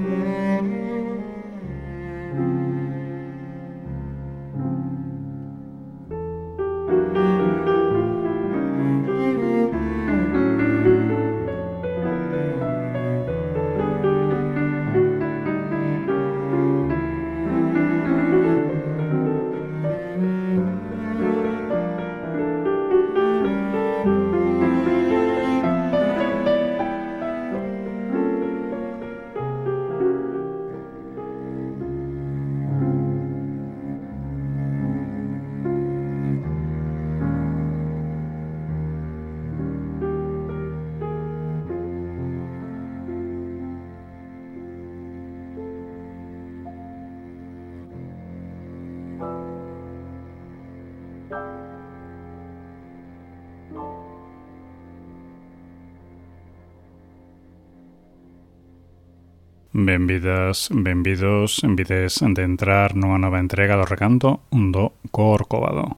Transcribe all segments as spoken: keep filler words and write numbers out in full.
Benvidas, benvidos, envides de entrar nunha nova entrega do recanto do Corcovado.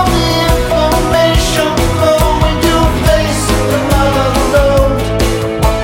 Face another load.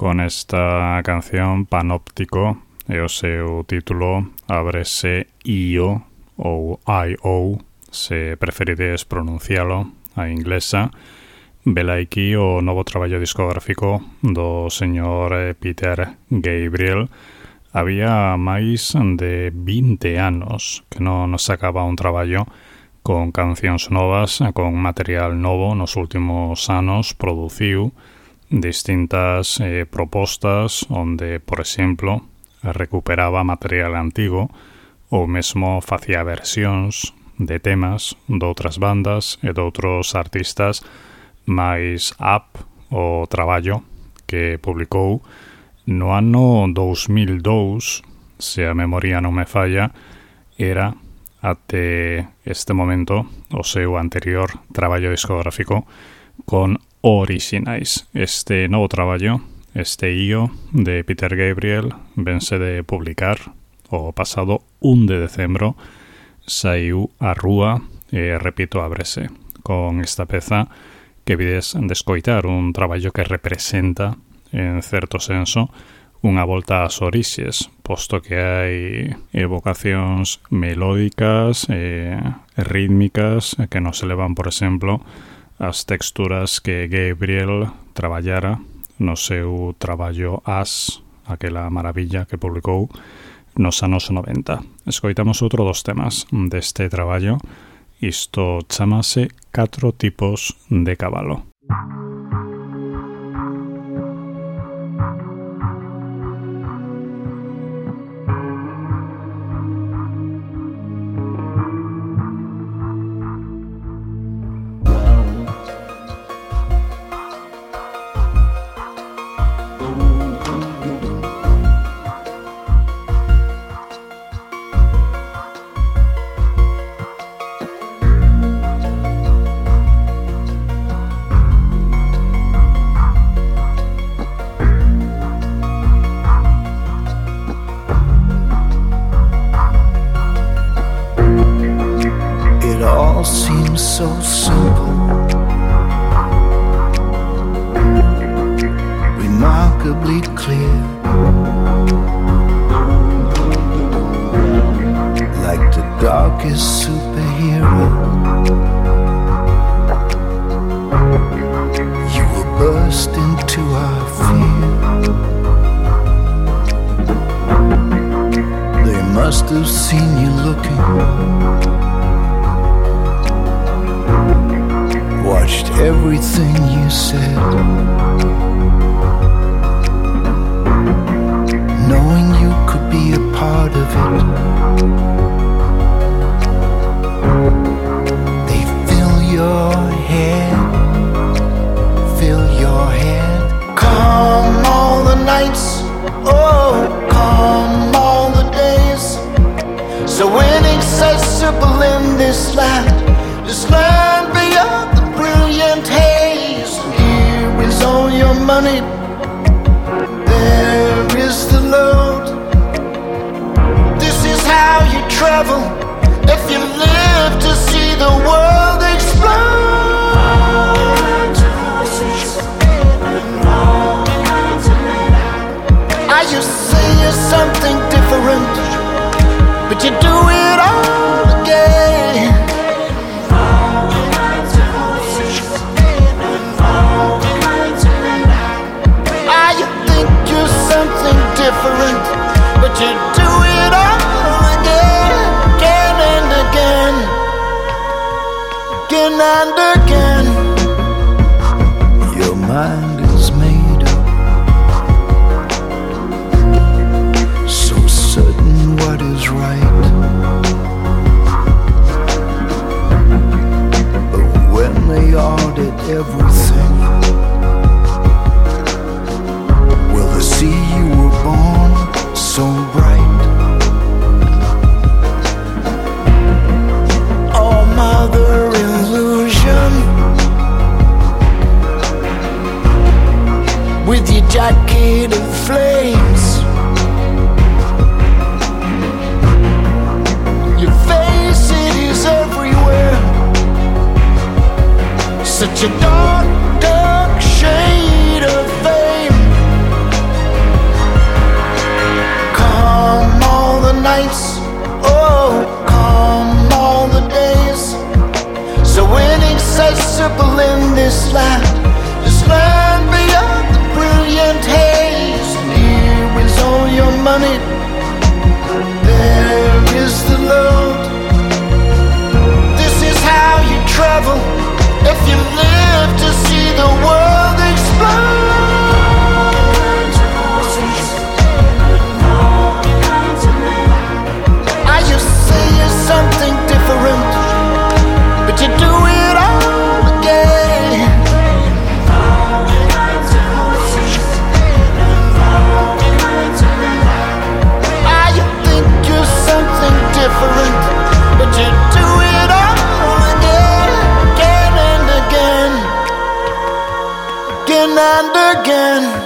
con esta canción Panóptico e o seu título ábrese I O ou I O, se preferides pronuncialo a inglesa. Velaiki o novo traballo discográfico do señor Peter Gabriel. Había máis de vinte anos que non sacaba un traballo con cancións novas, con material novo. Nos últimos anos produciu distintas eh, propostas onde, por exemplo, recuperaba material antigo ou mesmo facía versións de temas doutras bandas e doutros artistas. Mais Up, o traballo que publicou no ano dous mil dous, se a memoria non me falla, era até este momento o seu anterior traballo discográfico con Originais. Este novo traballo, este I O de Peter Gabriel, vense de publicar o pasado un de decembro, saiu a rúa e, repito, ábrese con esta peza que vides de escoitar, un traballo que representa, en certo senso, unha volta ás orixes, posto que hai evocacións melódicas e rítmicas que nos elevan, por exemplo, as texturas que Gabriel traballara no seu traballo As, aquela maravilla que publicou nos anos noventa. Escoitamos outro dos temas deste traballo. Isto chamase Catro tipos de cabalo. So simple, remarkably clear, like the darkest superhero. You will burst into our fear. They must have seen you looking, watched everything you said, knowing you could be a part of it. They fill your head, fill your head. Come all the nights, oh, come all the days, so inaccessible in this land, this land beyond brilliant haze. Here is all your money, there is the load. This is how you travel if you live to see the world explode. I you say you're something different, but you do it all again. Different, but you do it all again, again and again, again and again. Your mind is made up, so certain what is right, but when they audit everything, will they see you were born so bright? Oh, mother illusion, with your jacket of flames, your face, it is everywhere, such a dark, dark shade of fame. nights, oh, calm all the days. So inaccessible in this land, this land beyond the brilliant haze. And here is all your money, there is the load. This is how you travel if you live to see the world explode. I just say you're something different, but you do it all again. I think you're something different, but you do it all again, again and again, again and again.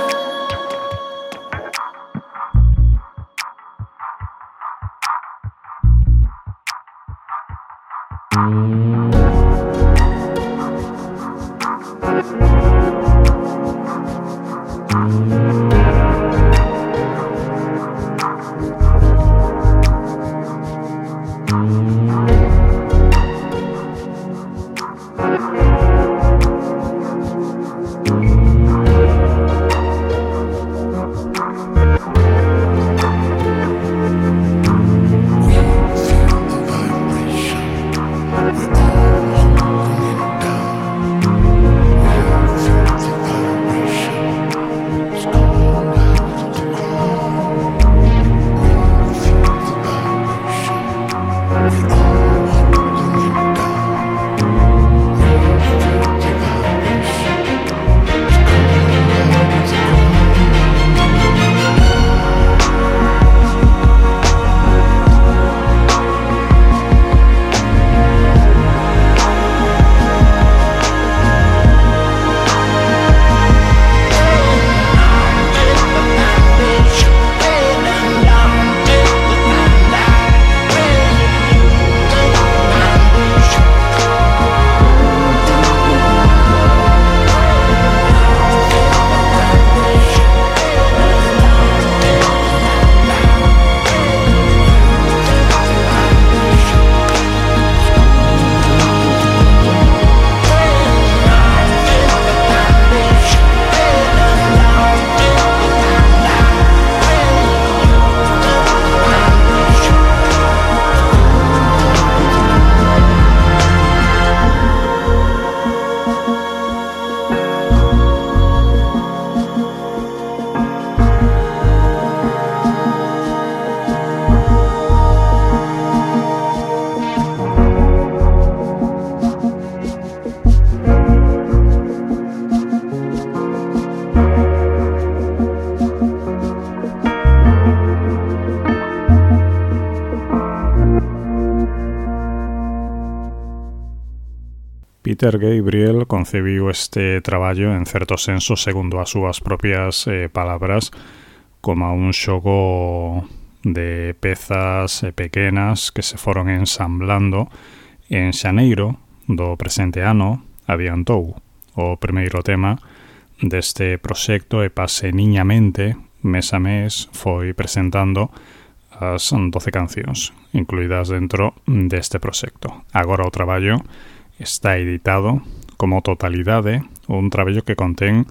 Peter Gabriel concebiu este traballo en certo senso, segundo as súas propias eh, palabras, como un xogo de pezas eh, pequenas que se foron ensamblando. En xaneiro do presente ano adiantou o primeiro tema deste proxecto e paseniñamente, mes a mes, foi presentando as doce cancións incluídas dentro deste proxecto. Agora o traballo está editado como totalidade, un traballo que contén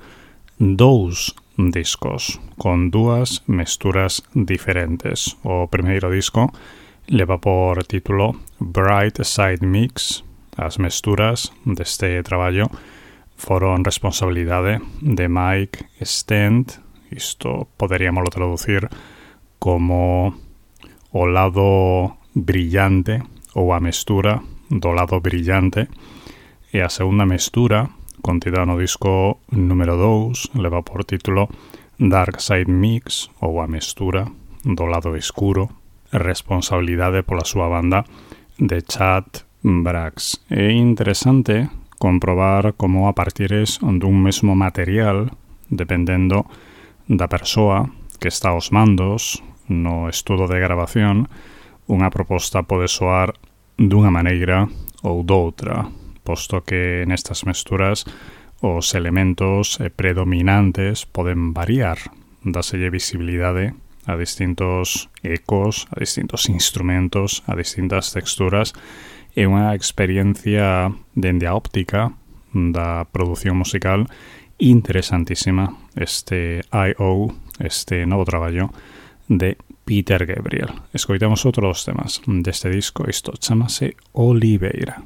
dous discos con dúas mesturas diferentes. O primeiro disco leva por título Bright Side Mix. As mesturas deste traballo foron responsabilidade de Mike Stent. Isto poderíamoslo traducir como o lado brillante ou a mestura do lado brillante, e a segunda mestura contida no disco número dous leva por título Dark Side Mix ou a mestura do lado escuro, responsabilidade pola súa banda de Chad Brax. É interesante comprobar como a partires dun mesmo material, dependendo da persoa que está aos mandos no estudo de grabación, unha proposta pode soar dunha maneira ou doutra, posto que nestas mesturas os elementos predominantes poden variar, dáselle visibilidade a distintos ecos, a distintos instrumentos, a distintas texturas e unha experiencia dende a óptica da produción musical interesantísima, este I O, este novo traballo de Peter Gabriel. Escoitamos outro dos temas deste disco, isto chamase Oliveira.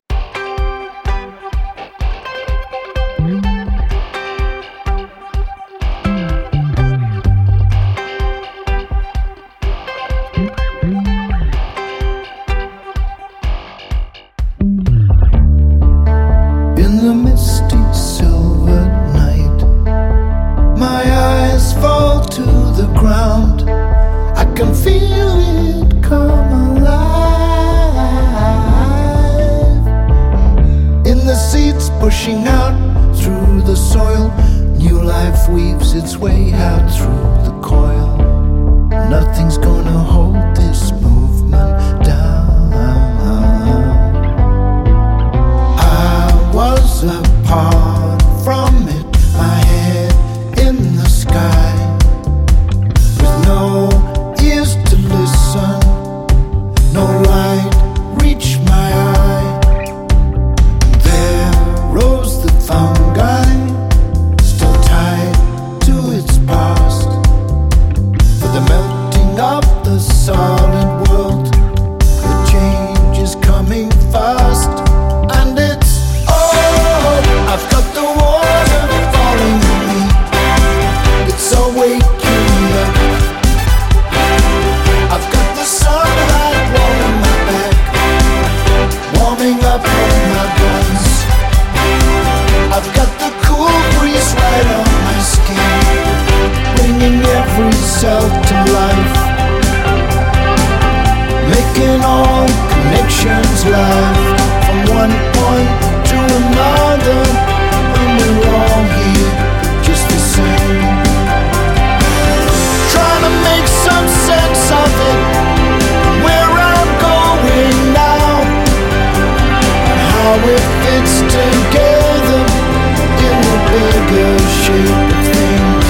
Pushing out through the soil, new life weaves its way out through the coil. Nothing's gonna hold this movement down. I was apart from it, my head in the sky, with no ears to listen, no light reach my eye. Rose the fungi, still tied to its past, for the melting of the solid world. The change is coming fast, and it's oh, I've got the water falling on me, it's all waking up. I've got the sunlight warming my back, warming up on my bones. I've got the cool breeze right on my skin, bringing every cell to life, making all connections live, from one point to another, and we're all here just the same, trying to make some sense of it, where I'm going now, and how it fits together in the bigger shape of things.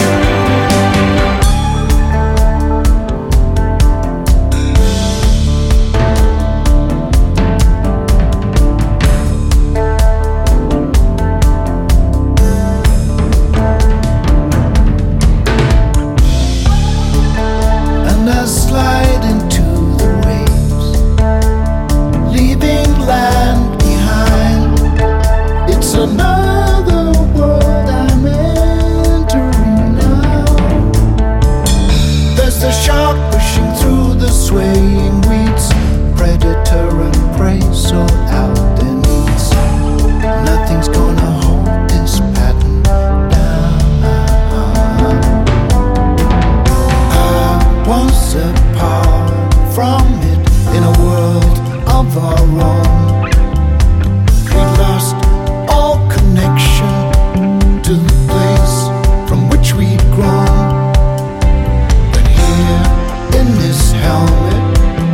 And I slide into the waves, leaving land behind. It's another world I'm entering now. There's the shark pushing through the swaying weeds, predator and prey sort out their needs. Nothing's gonna hold this pattern down. I was apart from it in a world of our own. We lost all connection to the place from which we'd grown. But here in this helmet,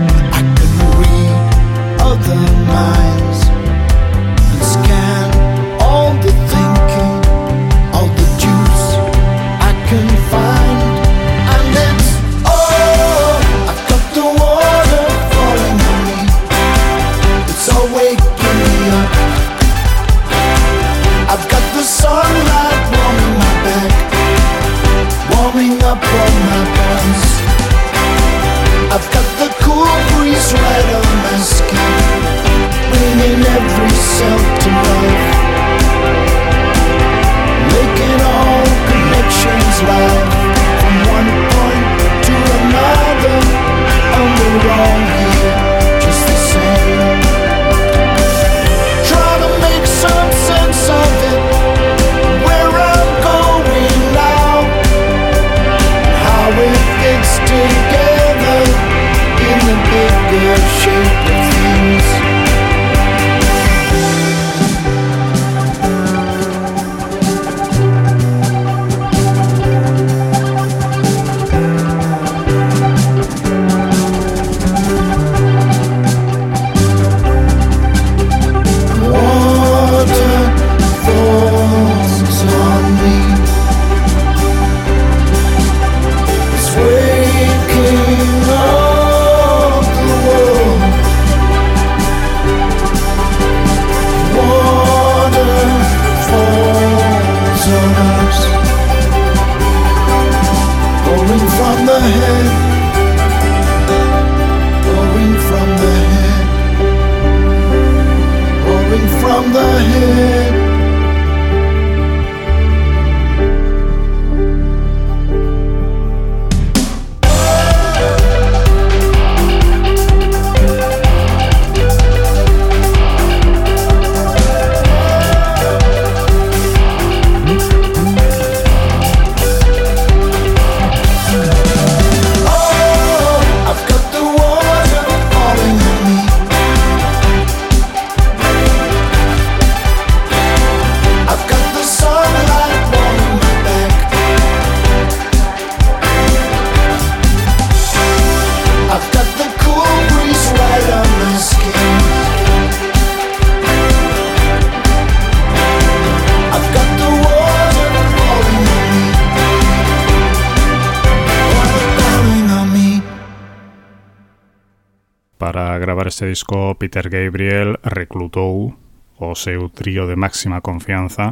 Para gravar este disco, Peter Gabriel reclutou o seu trío de máxima confianza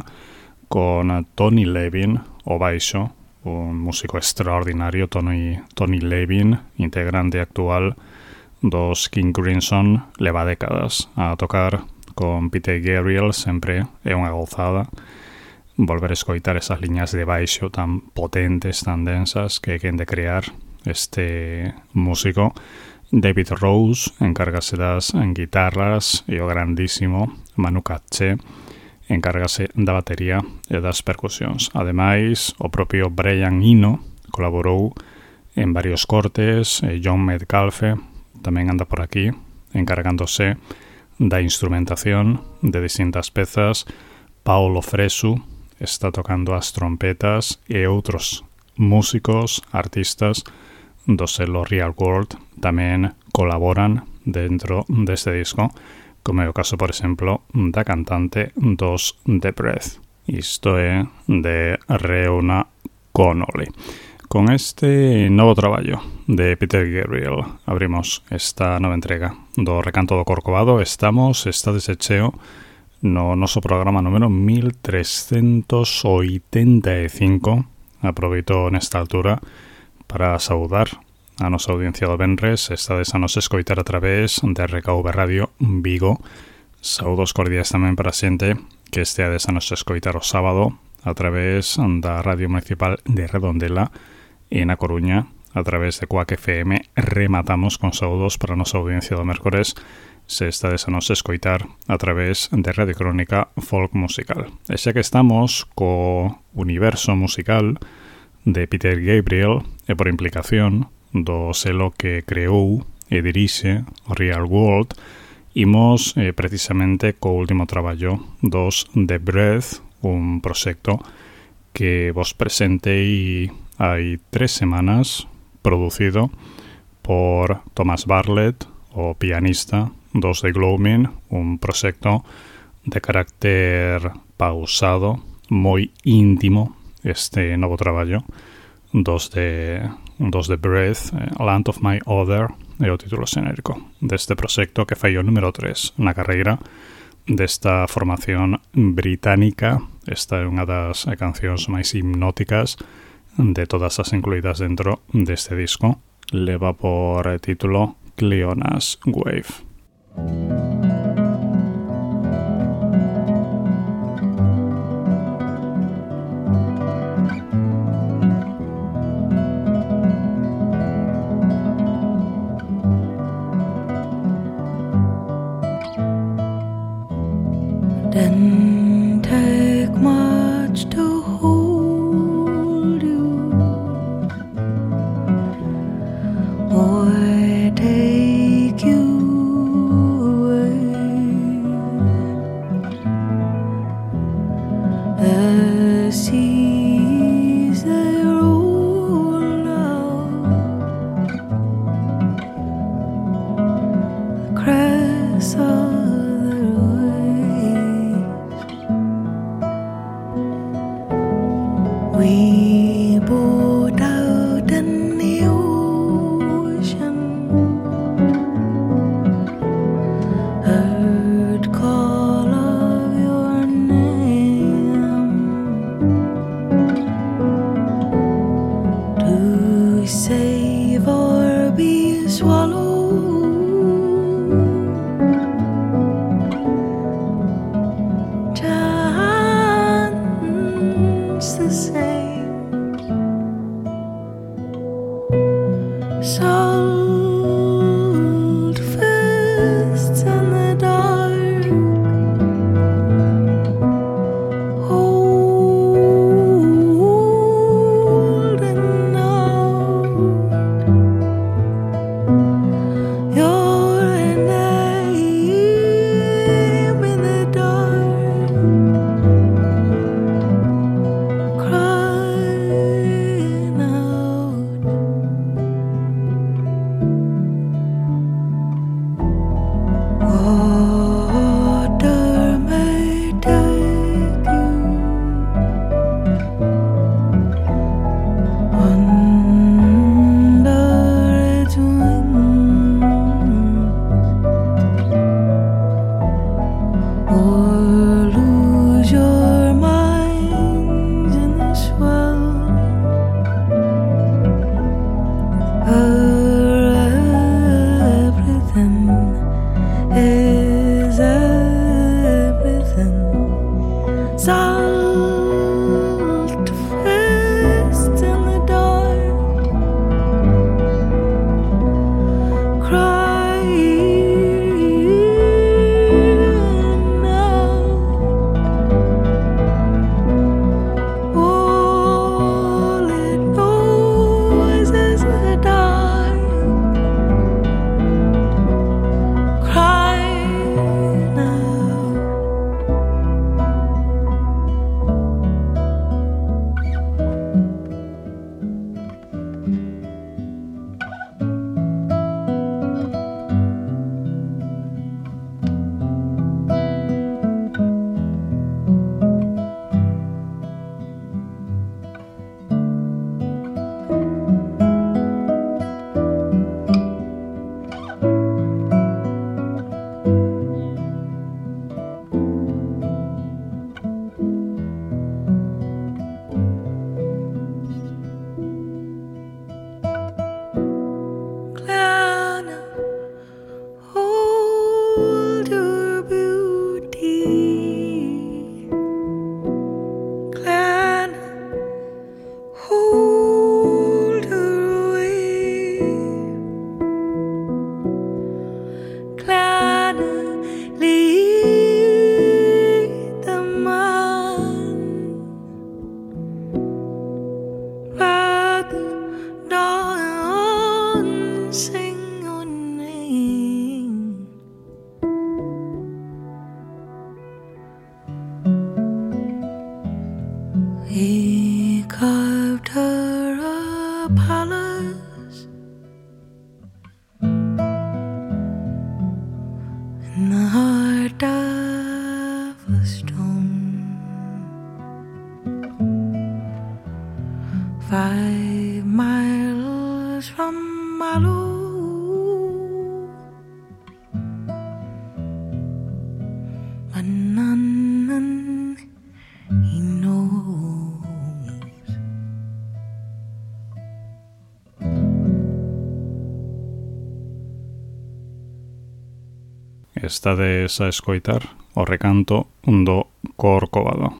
con Tony Levin, o baixo, un músico extraordinario, Tony, Tony Levin, integrante actual dos King Crimson, leva décadas a tocar con Peter Gabriel, sempre é unha gozada volver a escoitar esas liñas de baixo tan potentes, tan densas que quen de crear este músico. David Rose encárgase das guitarras e o grandísimo Manu Katché encárgase da batería e das percusións. Ademais, o propio Brian Eno colaborou en varios cortes, e John Metcalfe tamén anda por aquí encargándose da instrumentación de distintas pezas. Paolo Fresu está tocando as trompetas e outros músicos, artistas do selo Real World tamén colaboran dentro deste disco, como é o caso, por exemplo, da cantante dos The Breath. Isto é de Reona Connolly. Con este novo traballo de Peter Gabriel abrimos esta nova entrega do Recanto do Corcovado. Estamos, está desecheo no noso programa número mil trescentos oitenta e cinco. Aproveito nesta altura para saudar a nosa audiencia do Benres. Estades a nos escoitar a través de R K V Radio Vigo. Saudos cordiais tamén para a xente que esteades a nos escoitar o sábado a través da Radio Municipal de Redondela e na Coruña a través de Quack F M. Rematamos con saudos para a nosa audiencia do mércores se estades a nos escoitar a través de Radio Crónica Folk Musical. E xa que estamos co universo musical de Peter Gabriel e por implicación do selo que creou e dirixe o Real World, imos eh, precisamente co último traballo dos The Breath, un proxecto que vos presentei hai tres semanas, producido por Thomas Bartlett, o pianista dos The Gloaming, un proxecto de carácter pausado, moi íntimo, este novo traballo dos de, dos de Breath, Land of My Other, é o título xenérico deste proxecto que fai o número tres na carreira desta formación británica. Esta é unha das cancións máis hipnóticas de todas as incluídas dentro deste disco. Leva por título Cleona's Wave. Didn't take much to hold you or take you away. The seas they roll out, the crest of we boat out in the ocean, heard call of your name, to save or be swallowed. Chance the same. He carved her a palace in the heart of a stone. Five miles from Mallow, but none, none he knows. Estades a escoitar o recanto do Corcovado.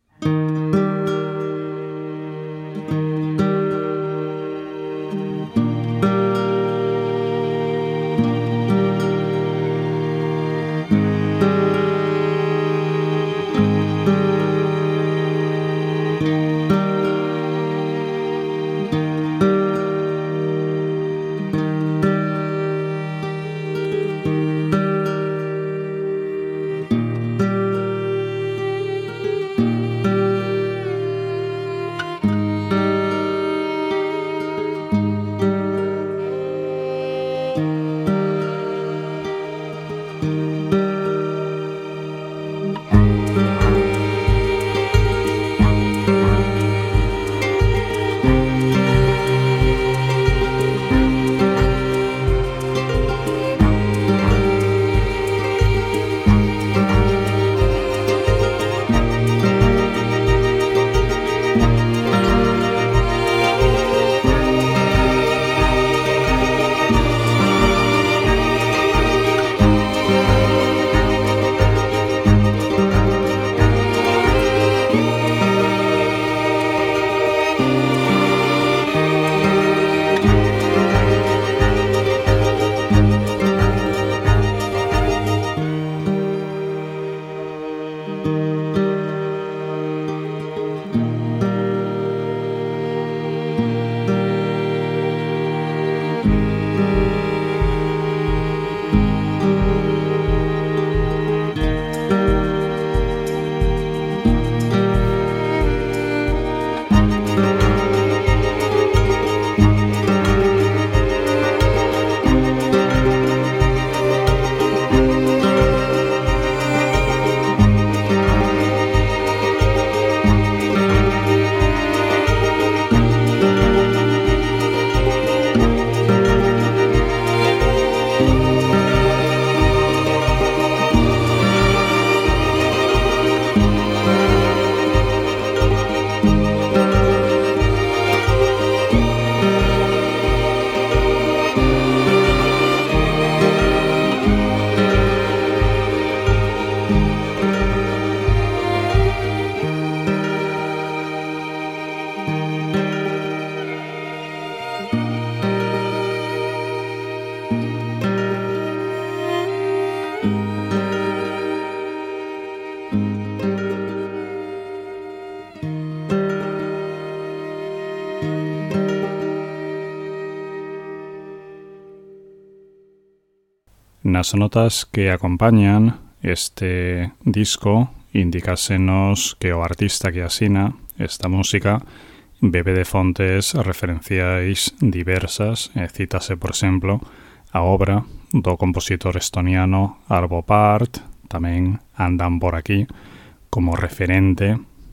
Nas notas que acompañan este disco indicásenos que o artista que asina esta música bebe de fontes referenciais diversas, e cítase, por exemplo, a obra do compositor estoniano Arvo Pärt, tamén andan por aquí como referente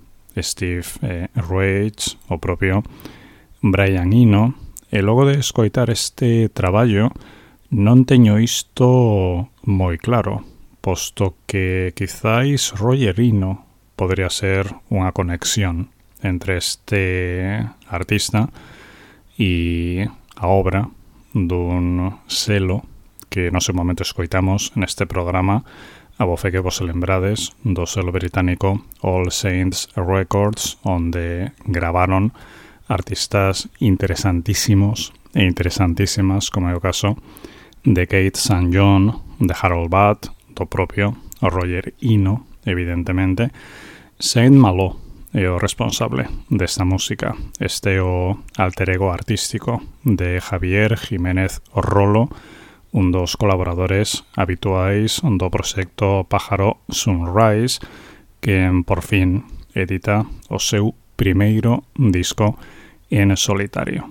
Steve eh, Reich, o propio Brian Eno, e logo de escoitar este traballo non teño isto moi claro, posto que quizáis Roger Eno podría ser unha conexión entre este artista e a obra dun selo que no seu momento escoitamos neste programa, a voce que vos lembrades do selo británico All Saints Records, onde gravaron artistas interesantísimos e interesantísimas, como é o caso de Kate Saint John, de Harold Budd, do propio Roger Eno, evidentemente. Saint Malo é o responsable desta música. Este é o alter ego artístico de Javier Jiménez Rolo, un dos colaboradores habituais do proxecto Pájaro Sunrise, que por fin edita o seu primeiro disco en solitario.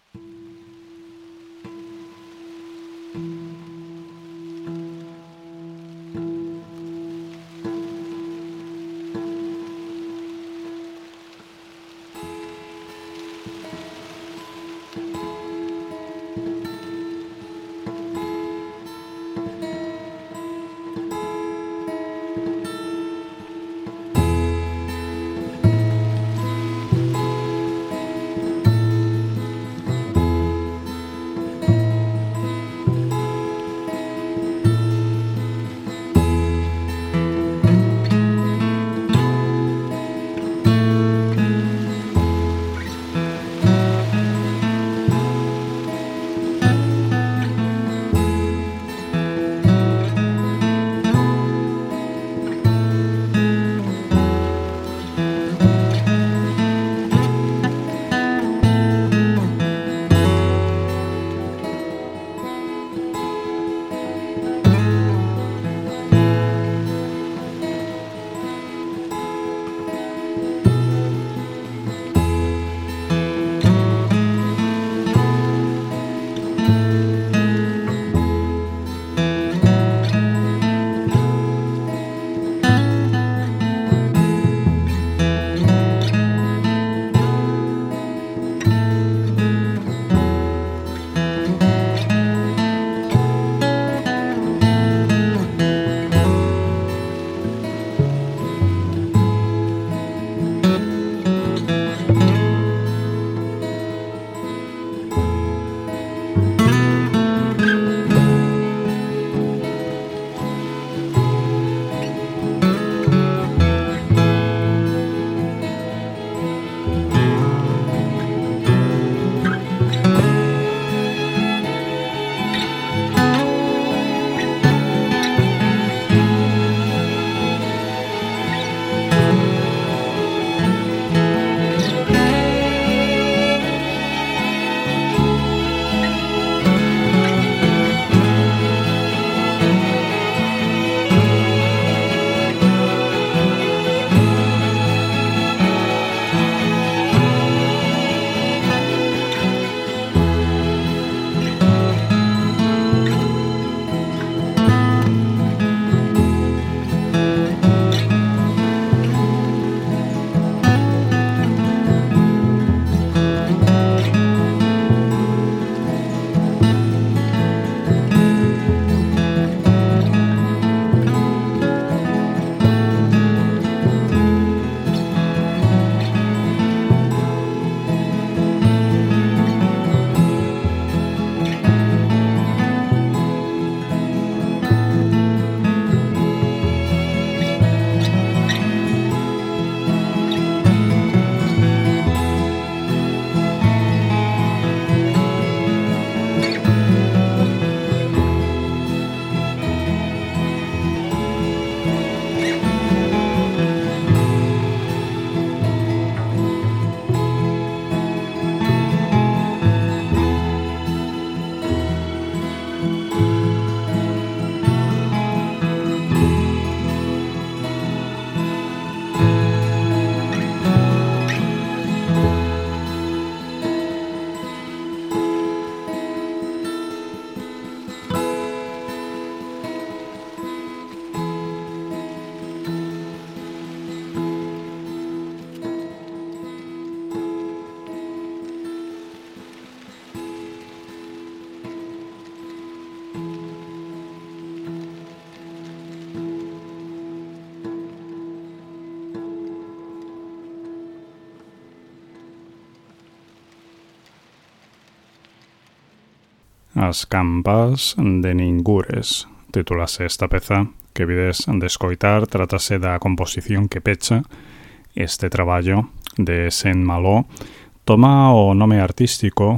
As Campas de Ningures, titulase esta peza, que vides de escoitar, tratase da composición que pecha este traballo de Saint-Malo. Toma o nome artístico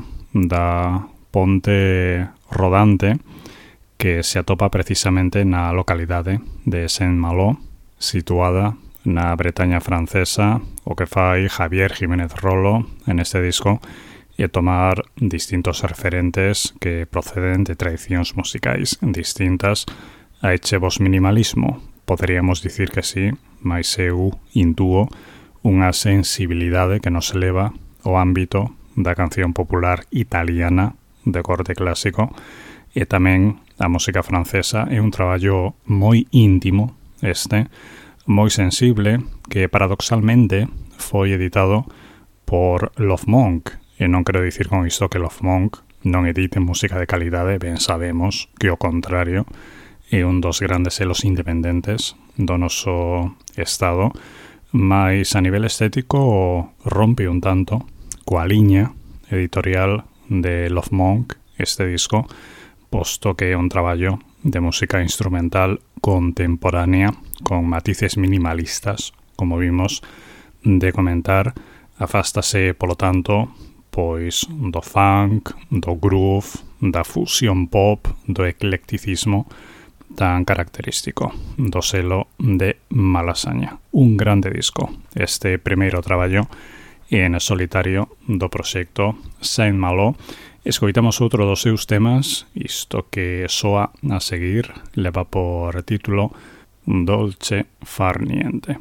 da ponte rodante que se atopa precisamente na localidade de Saint-Malo, situada na Bretaña francesa, o que fai Javier Jiménez Rolo en este disco e tomar distintos referentes que proceden de tradicións musicais distintas a echevos minimalismo. Poderíamos dicir que sí, mas eu intúo unha sensibilidade que nos eleva ao ámbito da canción popular italiana de corte clásico, e tamén a música francesa. É un traballo moi íntimo este, moi sensible, que paradoxalmente foi editado por Love Monk, e non quero dicir con isto que Love Monk non edite música de calidade, ben sabemos que o contrario é un dos grandes selos independentes do noso estado, mas a nivel estético rompe un tanto coa liña editorial de Love Monk este disco, posto que é un traballo de música instrumental contemporánea con matices minimalistas, como vimos de comentar. Afástase, polo tanto, pois do funk, do groove, da fusión pop, do eclecticismo tan característico do selo de Malasaña. Un grande disco, este primeiro traballo en solitario do proxecto Saint-Malo. Escoitamos outro dos seus temas, isto que soa a seguir leva por título Dolce far niente.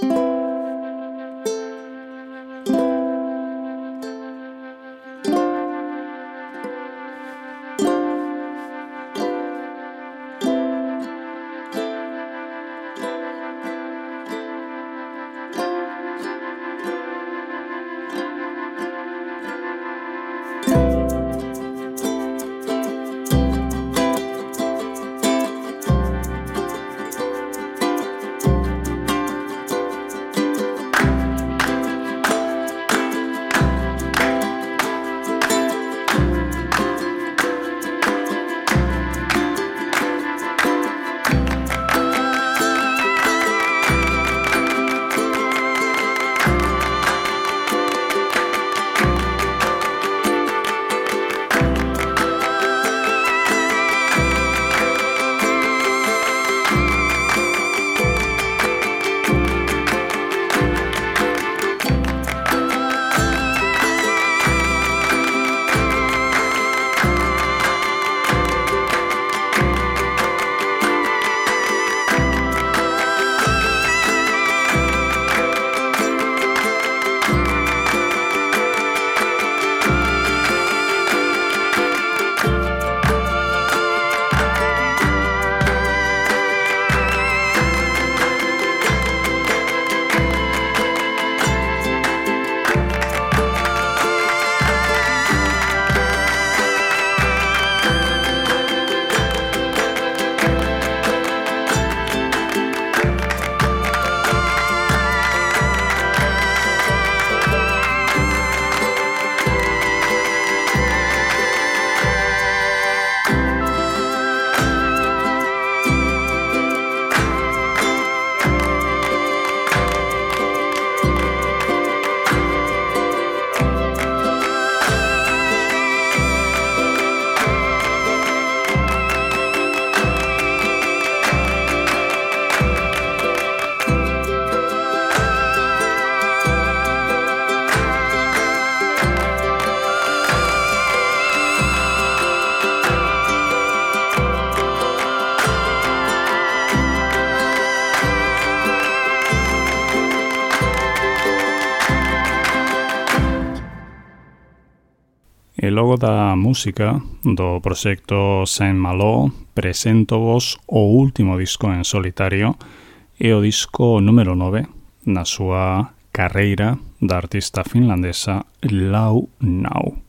E logo da música do proxecto Saint-Malo presento vos o último disco en solitario e o disco número nove na súa carreira da artista finlandesa Lau Nau.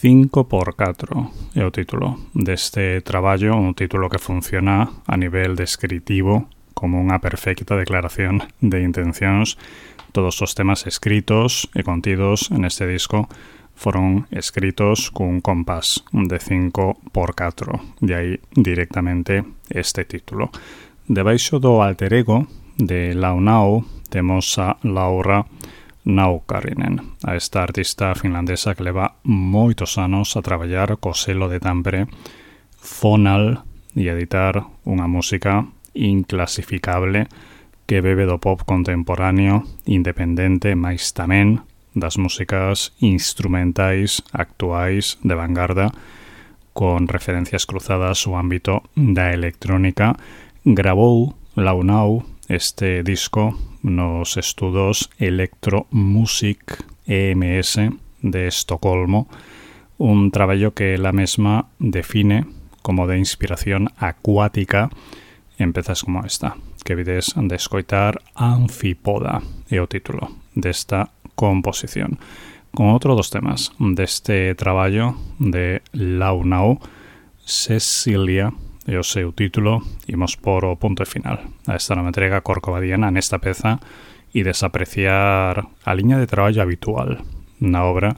cinco por catro é o título deste traballo, un título que funciona a nivel descritivo como unha perfecta declaración de intencións. Todos os temas escritos e contidos neste disco foron escritos cun compás de cinco por catro, de aí directamente este título. Debaixo do alter ego de Launau temos a Laura Naukarinen, a esta artista finlandesa que leva moitos anos a traballar co selo de Tampere Fonal e editar unha música inclasificable que bebe do pop contemporáneo independente, mais tamén das músicas instrumentais actuais de vanguarda con referencias cruzadas ao ámbito da electrónica. Gravou Launau este disco nos estudos Electromusic E M S de Estocolmo, un traballo que ela mesma define como de inspiración acuática. Empezas como esta, que vides de escoitar Anfipoda, é o título desta composición. Con outro dos temas deste traballo de Launau, Cecilia, é o seu título, imos por o punto final a esta nova entrega corcovadiana nesta peza e desapreciar a liña de traballo habitual na obra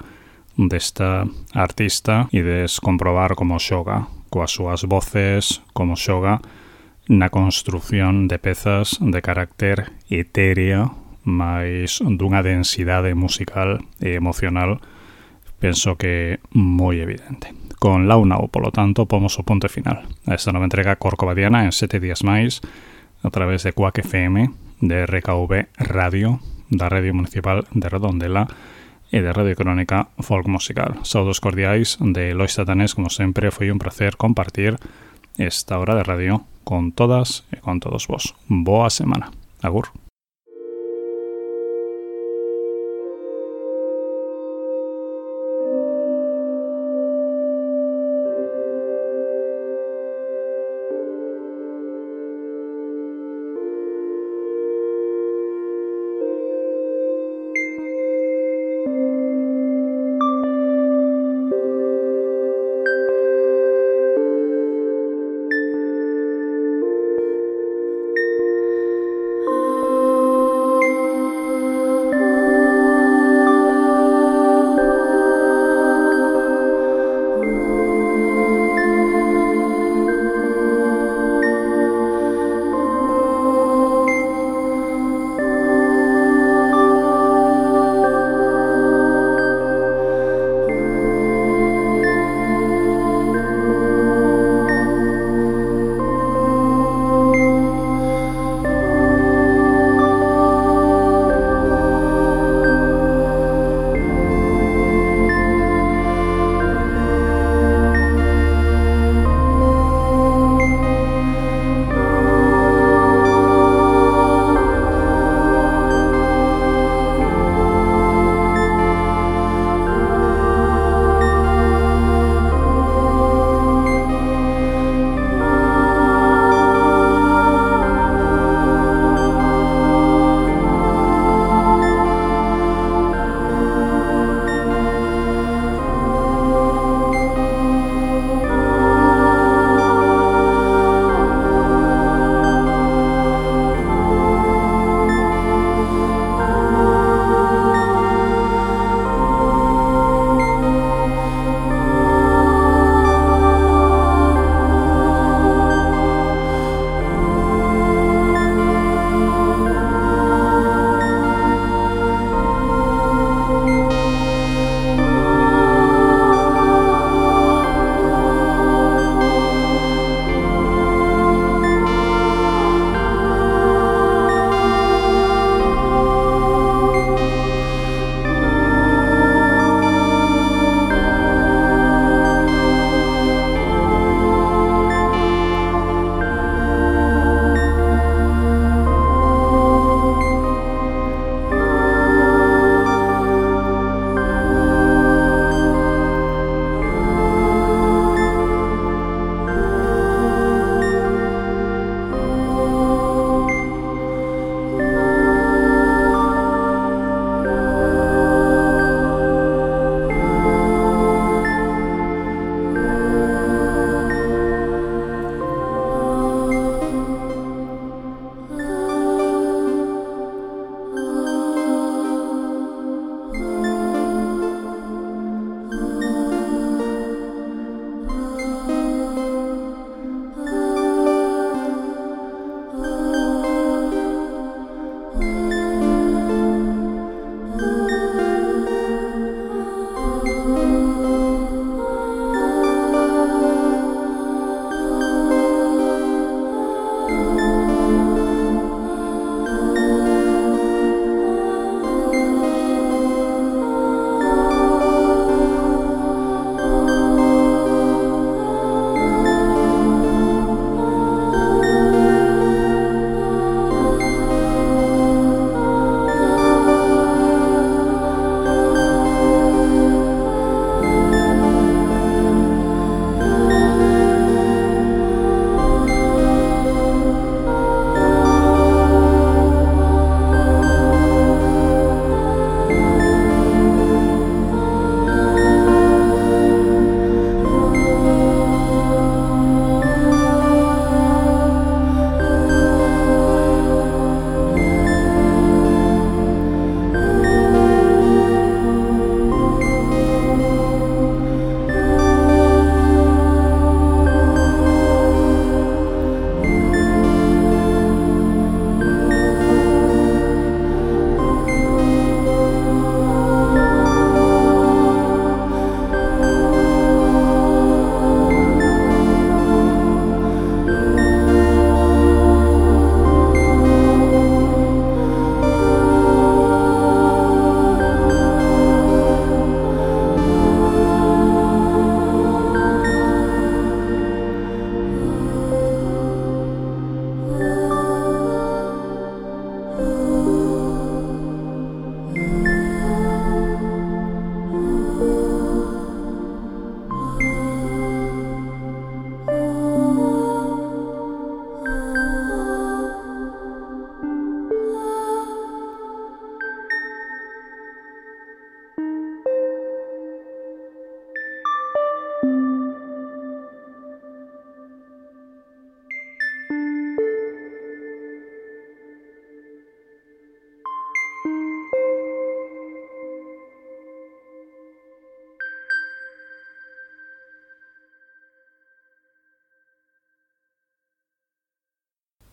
desta artista e descomprobar como xoga coas súas voces, como xoga na construción de pezas de carácter etéreo, mais dunha densidade musical e emocional, penso que moi evidente. Con Launau, polo tanto, pomos o punto final a esta nova entrega corcovadiana en sete días máis a través de Quack F M, de R K V Radio, da Radio Municipal de Redondela e de Radio Crónica Folk Musical. Saudos cordiais de Lois Satanés, como sempre, foi un placer compartir esta hora de radio con todas e con todos vos. Boa semana. Agur. Oh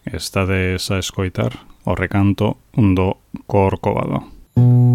estades a escoitar o recanto do Corcovado.